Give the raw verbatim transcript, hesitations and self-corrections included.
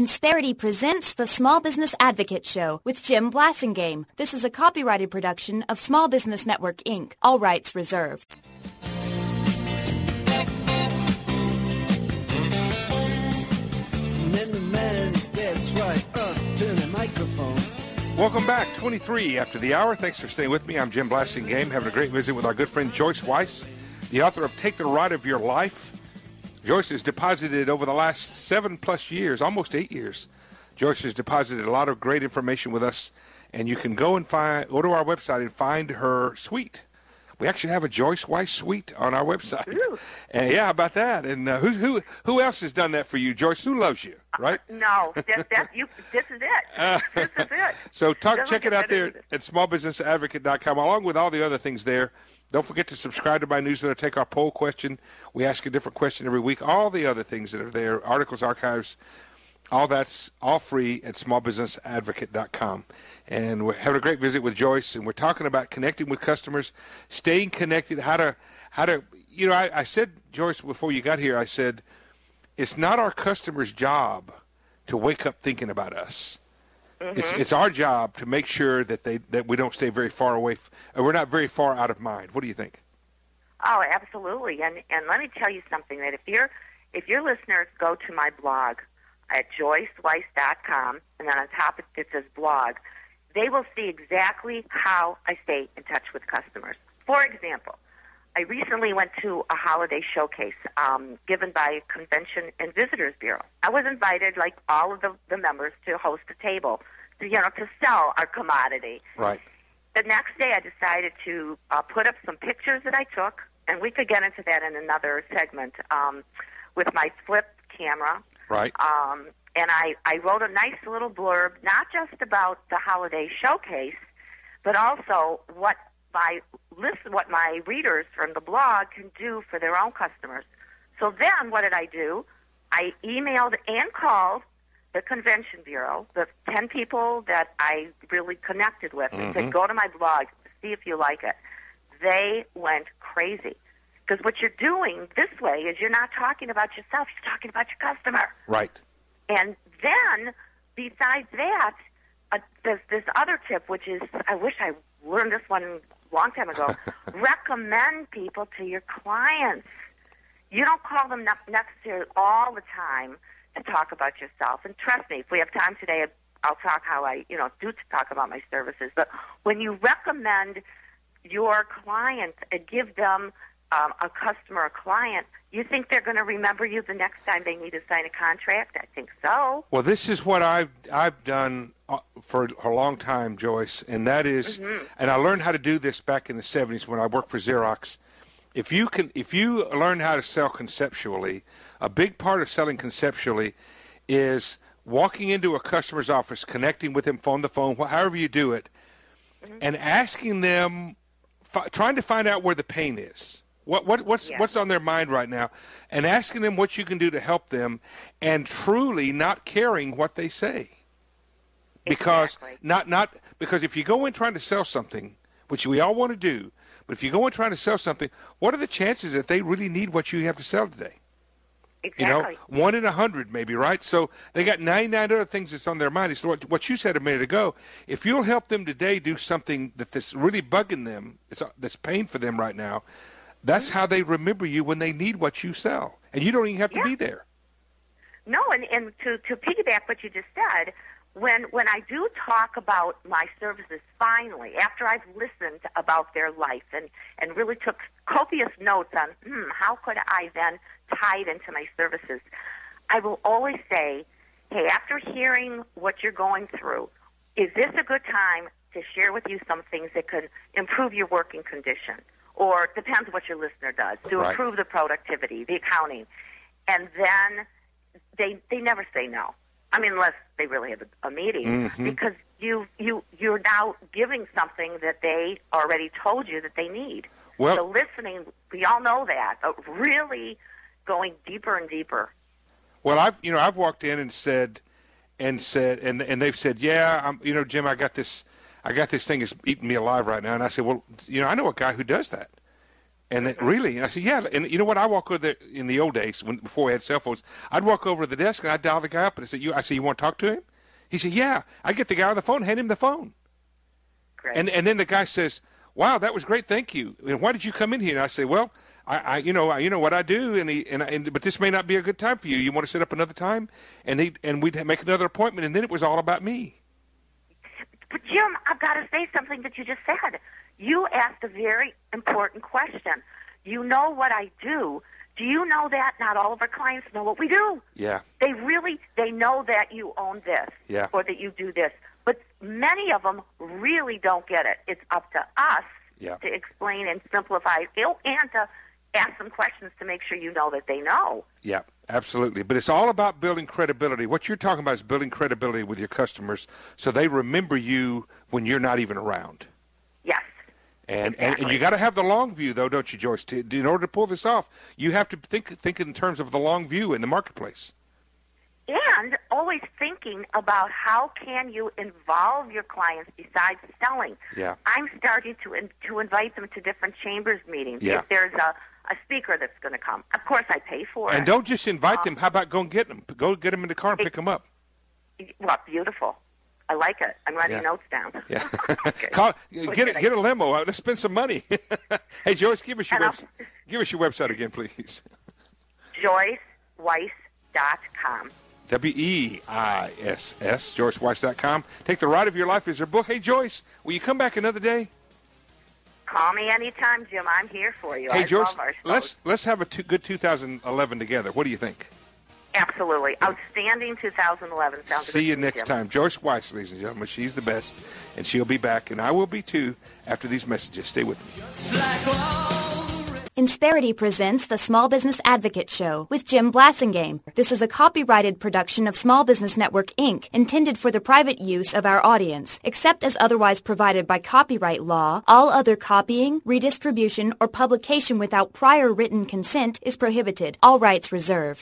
Insperity presents the Small Business Advocate Show with Jim Blasingame. This is a copyrighted production of Small Business Network, Incorporated. All rights reserved. Welcome back, twenty-three after the hour. Thanks for staying with me. I'm Jim Blasingame, having a great visit with our good friend Joyce Weiss, the author of Take the Ride of Your Life. Joyce has deposited over the last seven plus years, almost eight years. Joyce has deposited a lot of great information with us, and you can go and find, go to our website and find her suite. We actually have a Joyce Weiss suite on our website. Ooh. And yeah, about that. And uh, who who who else has done that for you, Joyce? Who loves you, right? Uh, no, that, that, you, this is it. Uh, this is it. So talk, Doesn't check it get out there better. at small business advocate dot com, along with all the other things there. Don't forget to subscribe to my newsletter. Take our poll question. We ask a different question every week. All the other things that are there, articles, archives, all that's all free at small business advocate dot com. And we're having a great visit with Joyce, and we're talking about connecting with customers, staying connected, how to, how to, you know, I, I said, Joyce, before you got here, I said, it's not our customer's job to wake up thinking about us. Mm-hmm. It's it's our job to make sure that they that we don't stay very far away, f- or we're not very far out of mind. What do you think? Oh, absolutely. And and let me tell you something, that if your if your listeners go to my blog at joyce weiss dot com, and then on top it, it says blog, they will see exactly how I stay in touch with customers. For example, I recently went to a holiday showcase um, given by Convention and Visitors Bureau. I was invited, like all of the, the members, to host a table, to, you know, to sell our commodity. Right. The next day I decided to uh, put up some pictures that I took, and we could get into that in another segment, um, with my flip camera. Right. Um, and I, I wrote a nice little blurb, not just about the holiday showcase, but also what my listen, what my readers from the blog can do for their own customers. So then what did I do? I emailed and called the Convention Bureau, the ten people that I really connected with, Mm-hmm. and said, go to my blog, see if you like it. They went crazy. Because what you're doing this way is you're not talking about yourself, you're talking about your customer. Right. And then, besides that, uh, there's this other tip, which is, I wish I learned this one a long time ago, recommend people to your clients. You don't call them ne- necessarily all the time to talk about yourself. And trust me, if we have time today, I'll talk how I, you know, do talk about my services. But when you recommend your client and give them um, a customer, a client, you think they're going to remember you the next time they need to sign a contract? I think so. Well, this is what I've I've done uh, for a long time, Joyce, and that is, Mm-hmm. and I learned how to do this back in the seventies when I worked for Xerox. If you can, if you learn how to sell conceptually, a big part of selling conceptually is walking into a customer's office, connecting with them on the phone, however you do it, Mm-hmm. and asking them, fi- trying to find out where the pain is. What what what's Yeah. what's on their mind right now, and asking them what you can do to help them, and truly not caring what they say, because Exactly. not not because if you go in trying to sell something, which we all want to do, but if you go in trying to sell something, what are the chances that they really need what you have to sell today? Exactly. You know, one in a hundred maybe, right? So they got ninety-nine other things that's on their mind. It's what, what you said a minute ago. If you'll help them today do something that that's really bugging them, it's, that's pain for them right now, that's how they remember you when they need what you sell. And you don't even have to Yeah. be there. No, and, and to, to piggyback what you just said, when when I do talk about my services finally, after I've listened about their life and, and really took copious notes on, hmm, how could I then tie it into my services, I will always say, hey, after hearing what you're going through, is this a good time to share with you some things that could improve your working condition? Or it depends what your listener does, to Right. improve the productivity, the accounting. And then they they never say no. I mean, unless they really have a, a meeting, Mhm. because you you you're now giving something that they already told you that they need. Well- so listening, we all know that, but really going deeper and deeper. Well, I've you know I've walked in and said, and said, and and they've said, yeah, I'm, you know, Jim, I got this, I got this thing that's eating me alive right now. And I said, well, you know, I know a guy who does that. And then, really? And I said, yeah. And you know what? I walk over there in the old days, when, before we had cell phones, I'd walk over to the desk and I'd dial the guy up and I said, you, I said, you want to talk to him? He said, yeah. I get the guy on the phone, hand him the phone. Great. And and then the guy says, wow, that was great. Thank you. And why did you come in here? And I say, well, I, I you know, I, you know what I do, and he and, I, and but this may not be a good time for you. You want to set up another time? And he and we'd make another appointment, and then it was all about me. But Jim, I've got to say something that you just said. You asked a very important question. You know what I do. Do you know that not all of our clients know what we do? Yeah. They really, they know that you own this yeah. or that you do this. But many of them really don't get it. It's up to us yeah. to explain and simplify and to ask some questions to make sure you know that they know. Yeah, absolutely. But it's all about building credibility. What you're talking about is building credibility with your customers so they remember you when you're not even around. Yes. And, exactly. and and you got to have the long view, though, don't you, Joyce? To, in order to pull this off, you have to think think in terms of the long view in the marketplace. And always thinking about how can you involve your clients besides selling. Yeah. I'm starting to in, to invite them to different chambers meetings. Yeah. If there's a, a speaker that's going to come, of course I pay for and it. And don't just invite um, them. How about go and get them? Go get them in the car and it, pick them up. Well, beautiful. I like it. I'm writing yeah. notes down. Yeah. Okay. Call, get a, get a limo. Let's spend some money. Hey, Joyce, give us your web, give us your website again, please. Joyce Weiss dot com. W E I S S, Joyce Weiss dot com. Take the Ride of Your Life is her book. Hey, Joyce, will you come back another day? Call me anytime, Jim. I'm here for you. Hey, I Joyce, love our let's let's have a two, good two thousand eleven together. What do you think? Absolutely. Outstanding two thousand eleven. Sounds See you good next Jim. time. Joyce Weiss, ladies and gentlemen. She's the best, and she'll be back, and I will be too after these messages. Stay with me. Insperity presents the Small Business Advocate Show with Jim Blasingame. This is a copyrighted production of Small Business Network, Incorporated, intended for the private use of our audience. Except as otherwise provided by copyright law, all other copying, redistribution, or publication without prior written consent is prohibited. All rights reserved.